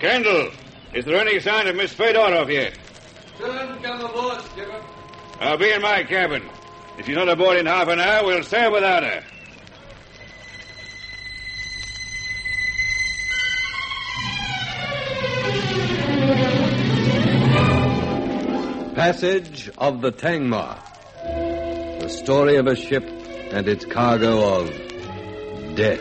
Kendall, is there any sign of Miss Fedorov yet? Still hasn't come aboard, Skipper. I'll be in my cabin. If she's not aboard in half an hour, we'll sail without her. Passage of the Tangmar. The story of a ship and its cargo of death.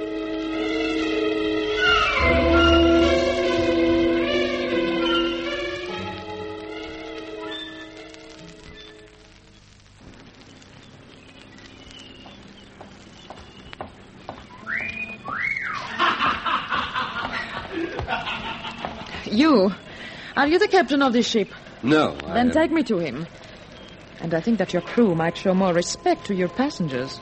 You? Are you the captain of this ship? No, Then take me to him. And I think that your crew might show more respect to your passengers.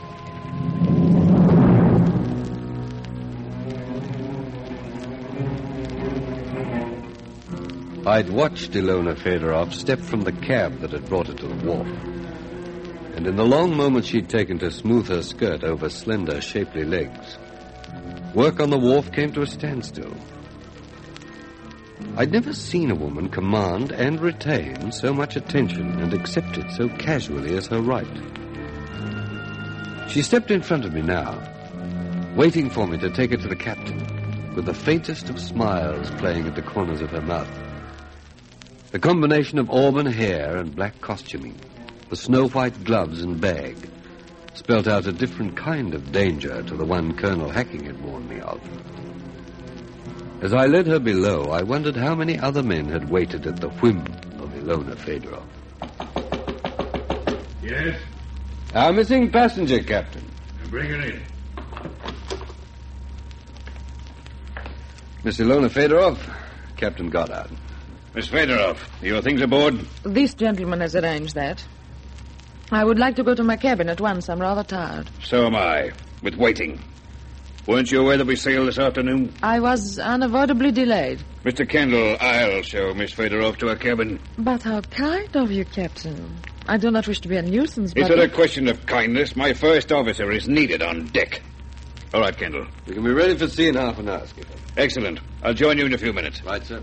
I'd watched Ilona Fedorov step from the cab that had brought her to the wharf. And in the long moments she'd taken to smooth her skirt over slender, shapely legs, work on the wharf came to a standstill. I'd never seen a woman command and retain so much attention and accept it so casually as her right. She stepped in front of me now, waiting for me to take her to the captain, with the faintest of smiles playing at the corners of her mouth. The combination of auburn hair and black costuming, the snow-white gloves and bag, spelt out a different kind of danger to the one Colonel Hacking had warned me of. As I led her below, I wondered how many other men had waited at the whim of Ilona Fedorov. Yes? Our missing passenger, Captain. Bring her in. Miss Ilona Fedorov, Captain Goddard. Miss Fedorov, your things aboard? This gentleman has arranged that. I would like to go to my cabin at once. I'm rather tired. So am I, with waiting. Weren't you aware that we sail this afternoon? I was unavoidably delayed. Mr. Kendall, I'll show Miss Fedorov to her cabin. But how kind of you, Captain. I do not wish to be a nuisance, but... It's not a question of kindness. My first officer is needed on deck. All right, Kendall. We can be ready for sea in half an hour, Skipper. Excellent. I'll join you in a few minutes. Right, sir.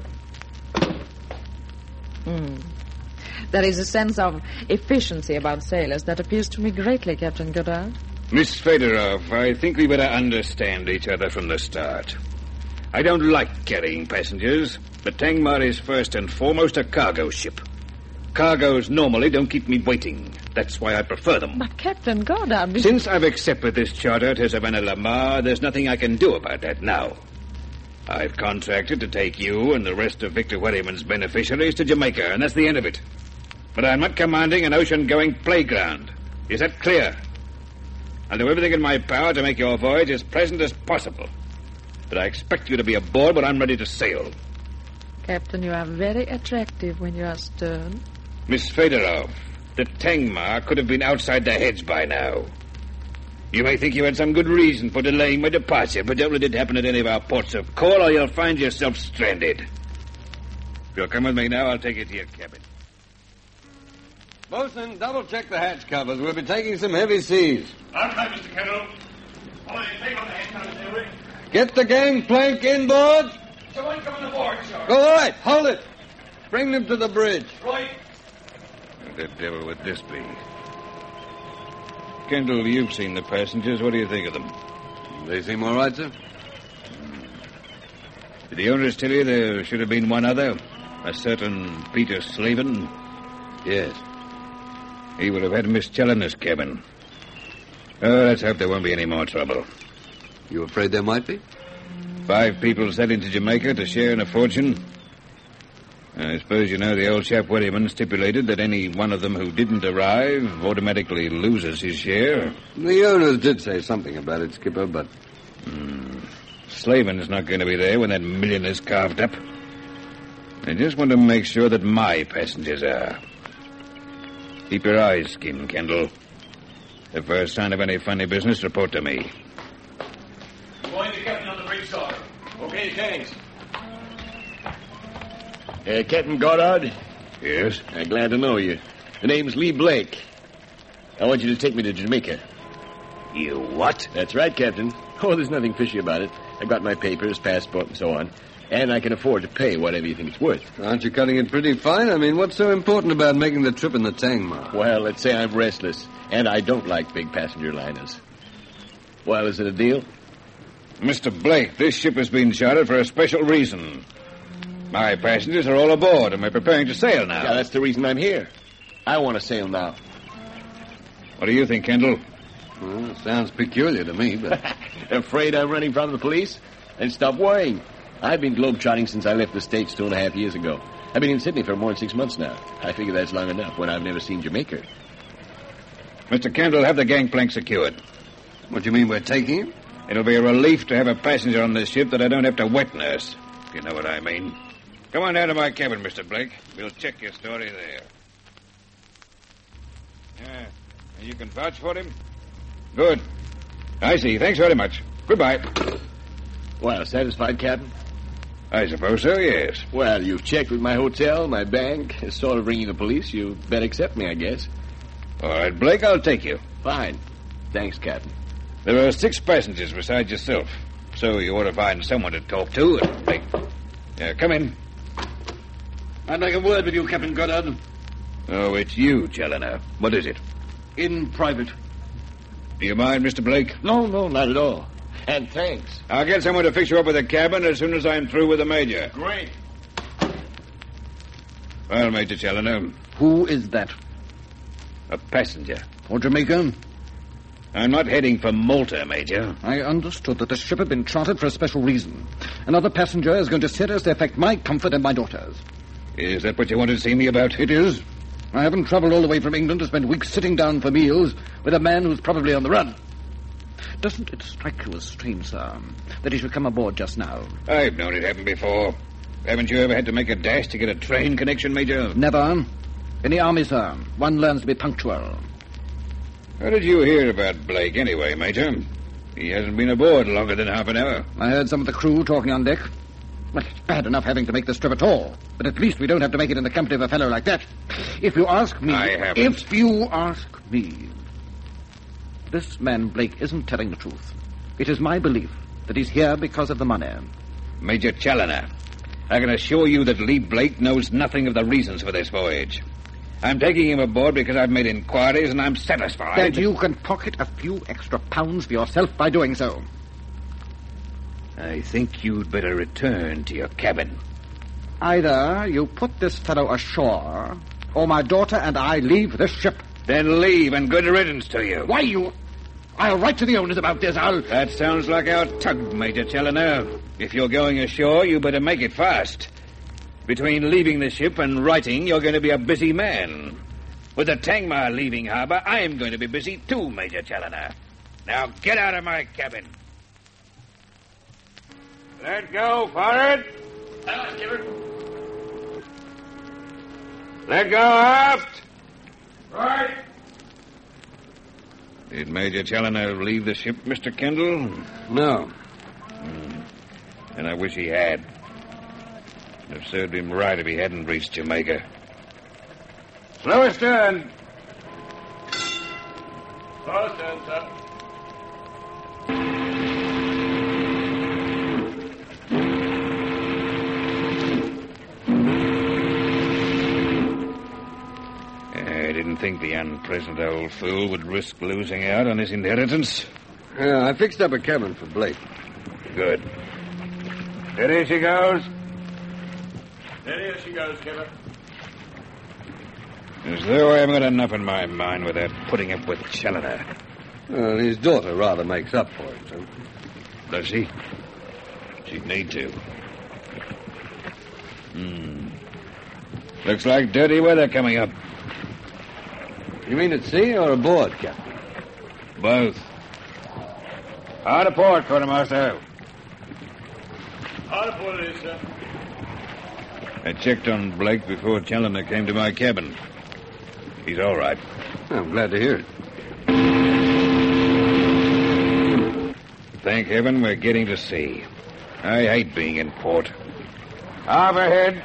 There is a sense of efficiency about sailors that appeals to me greatly, Captain Goddard. Miss Fedorov, I think we better understand each other from the start. I don't like carrying passengers. The Tangmar is first and foremost a cargo ship. Cargoes normally don't keep me waiting. That's why I prefer them. But Captain Goddard... Since I've accepted this charter to Savannah Lamar, there's nothing I can do about that now. I've contracted to take you and the rest of Victor Wherryman's beneficiaries to Jamaica, and that's the end of it. But I'm not commanding an ocean-going playground. Is that clear? I'll do everything in my power to make your voyage as pleasant as possible. But I expect you to be aboard when I'm ready to sail. Captain, you are very attractive when you are stern. Miss Fedorov, the Tangmar could have been outside their heads by now. You may think you had some good reason for delaying my departure, but don't let it happen at any of our ports of call, or you'll find yourself stranded. If you'll come with me now, I'll take you to your cabin. Bosun, double-check the hatch covers. We'll be taking some heavy seas. All right, Mr. Kendall. Get the gangplank inboard. Someone coming aboard, sir. Go all right. Hold it. Bring them to the bridge. Right. What the devil would this be? Kendall, you've seen the passengers. What do you think of them? They seem all right, sir. Did the owners tell you there should have been one other? A certain Peter Slavin? Yes. He would have had Miss Challoner's cabin. Oh, let's hope there won't be any more trouble. You afraid there might be? 5 people sailing to Jamaica to share in a fortune. I suppose you know the old chap Wherryman stipulated that any one of them who didn't arrive automatically loses his share. The owners did say something about it, Skipper, but... Slavin's not going to be there when that million is carved up. I just want to make sure that my passengers are. Keep your eyes skinned, Kendall. The first sign of any funny business, report to me. Going to Captain on the bridge, sir. Okay, thanks. Captain Goddard? Yes? Glad to know you. The name's Lee Blake. I want you to take me to Jamaica. You what? That's right, Captain. Oh, there's nothing fishy about it. I've got my papers, passport, and so on. And I can afford to pay whatever you think it's worth. Aren't you cutting it pretty fine? I mean, what's so important about making the trip in the Tangmar? Well, let's say I'm restless, and I don't like big passenger liners. Well, is it a deal? Mr. Blake, this ship has been chartered for a special reason. My passengers are all aboard, and we're preparing to sail now. Yeah, that's the reason I'm here. I want to sail now. What do you think, Kendall? Well, it sounds peculiar to me, but... Afraid I'm running from the police? Then stop worrying. I've been globetrotting since I left the States 2.5 years ago. I've been in Sydney for more than 6 months now. I figure that's long enough when I've never seen Jamaica. Mr. Kendall, have the gangplank secured. What do you mean we're taking him? It'll be a relief to have a passenger on this ship that I don't have to wet nurse, if you know what I mean. Come on down to my cabin, Mr. Blake. We'll check your story there. Yeah, and you can vouch for him? Good. I see. Thanks very much. Goodbye. Well, satisfied, Captain? I suppose so, yes. Well, you've checked with my hotel, my bank, sort of ringing the police. You better accept me, I guess. All right, Blake, I'll take you. Fine. Thanks, Captain. There are 6 passengers besides yourself, so you ought to find someone to talk to. Come in. I'd like a word with you, Captain Goddard. Oh, it's you, Challoner. What is it? In private. Do you mind, Mr. Blake? No, not at all. And thanks. I'll get someone to fix you up with a cabin as soon as I'm through with the Major. Great. Well, Major Challoner, Who is that? a passenger. For Jamaica? I'm not heading for Malta, Major. I understood that the ship had been chartered for a special reason. Another passenger is going to seriously affect my comfort and my daughter's. Is that what you wanted to see me about? It is. I haven't traveled all the way from England to spend weeks sitting down for meals with a man who's probably on the run. Doesn't it strike you as strange, sir, that he should come aboard just now? I've known it happen before. Haven't you ever had to make a dash to get a train connection, Major? Never. In the army, sir, one learns to be punctual. How did you hear about Blake anyway, Major? He hasn't been aboard longer than half an hour. I heard some of the crew talking on deck. Well, it's bad enough having to make this trip at all, but at least we don't have to make it in the company of a fellow like that. If you ask me... I haven't. If you ask me... This man Blake isn't telling the truth. It is my belief that he's here because of the money. Major Challoner, I can assure you that Lee Blake knows nothing of the reasons for this voyage. I'm taking him aboard because I've made inquiries and I'm satisfied. That you can pocket a few extra pounds for yourself by doing so. I think you'd better return to your cabin. Either you put this fellow ashore, or my daughter and I leave this ship. Then leave, and good riddance to you. Why, you... I'll write to the owners about this. That sounds like our tug, Major Challoner. If you're going ashore, you better make it fast. Between leaving the ship and writing, you're going to be a busy man. With the Tangmar leaving harbor, I'm going to be busy too, Major Challoner. Now get out of my cabin. Let go, forward. Skipper. Let go, aft. Right. Did Major Challoner leave the ship, Mr. Kendall? No. And I wish he had. It'd have served him right if he hadn't reached Jamaica. Slow astern. Slow astern, sir. I didn't think the unpleasant old fool would risk losing out on his inheritance. Yeah, I fixed up a cabin for Blake. Good. Steady she goes. Steady as she goes, Skipper. As though I haven't got enough in my mind without putting up with Challoner. Well, his daughter rather makes up for it, so... Does she? She'd need to. Looks like dirty weather coming up. You mean at sea or aboard, Captain? Both. Hard to port, quartermaster. Hard to port it is, sir. I checked on Blake before Challoner came to my cabin. He's all right. I'm glad to hear it. Thank heaven we're getting to sea. I hate being in port. Overhead.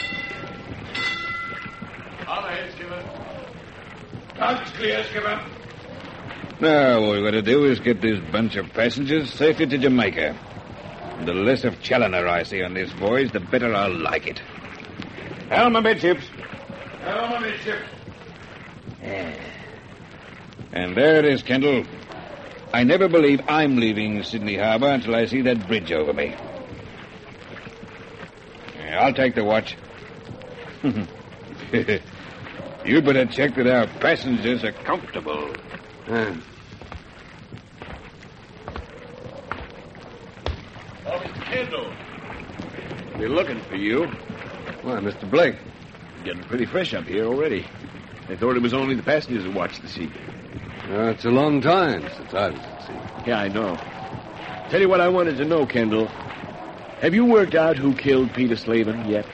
Overhead, Skipper. Tug's clear, Skipper. Now, all we've got to do is get this bunch of passengers safely to Jamaica. The less of Challoner I see on this voyage, the better I'll like it. Helm amidships. Helm amidships. And there it is, Kendall. I never believe I'm leaving Sydney Harbor until I see that bridge over me. I'll take the watch. You better check that our passengers are comfortable. Oh, Mr. Kendall. We're looking for you. Why, Mr. Blake. Getting pretty fresh up here already. I thought it was only the passengers who watched the sea. It's a long time since I was at sea. Yeah, I know. Tell you what I wanted to know, Kendall. Have you worked out who killed Peter Slavin yet?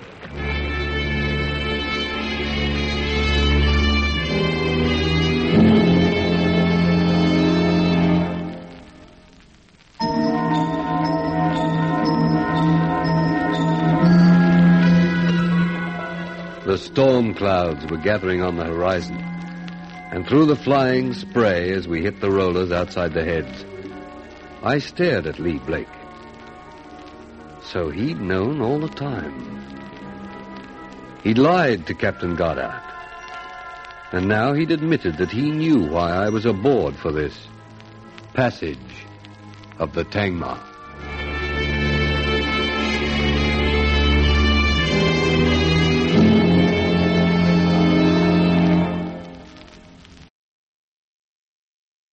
The storm clouds were gathering on the horizon, and through the flying spray as we hit the rollers outside the heads, I stared at Lee Blake. So he'd known all the time. He'd lied to Captain Goddard. And now he'd admitted that he knew why I was aboard for this passage of the Tangmar.